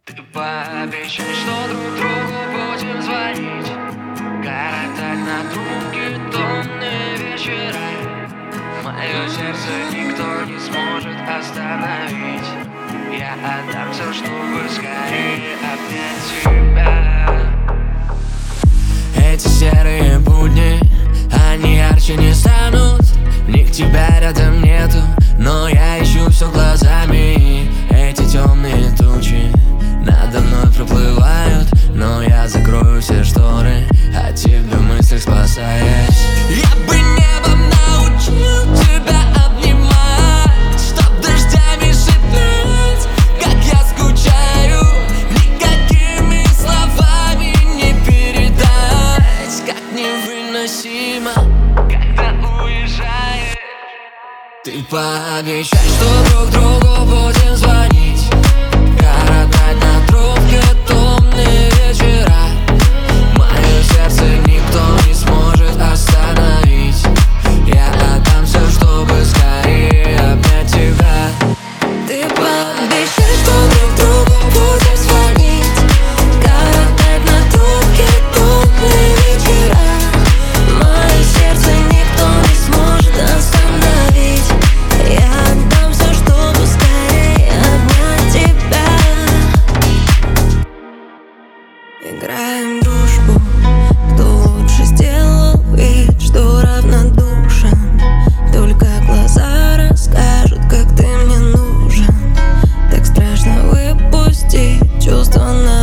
Ты пообещай, что друг другу будем звонить, коротать на трубке томные вечера. Мое сердце никто не сможет остановить. Я отдам все, чтобы скорее обнять тебя. Эти серые будни, они ярче не станут. В них тебя рядом нету, но я ищу все глазами. Эти темные тучи надо мной проплывают, но я закрою все шторы, от тебя в мыслях спасаясь. Я бы небом научил тебя обнимать, чтоб дождями шептать, как я скучаю. Никакими словами не передать, как невыносимо, когда уезжаешь. ты пообещай, что друг другу будем звонить, коротать на трубке томные вечера. Мое сердце никто не сможет остановить. Я отдам все, чтобы скорее обнять тебя. Ты пообещай, что друг другу будем звонить, коротать на трубке томные вечера. Мое сердце никто не сможет остановить. Я отдам все, чтобы скорее обнять тебя. Играем в дружбу, кто лучше сделал вид, что равнодушен. Только глаза расскажут, как ты мне нужен. Так страшно выпустить чувства на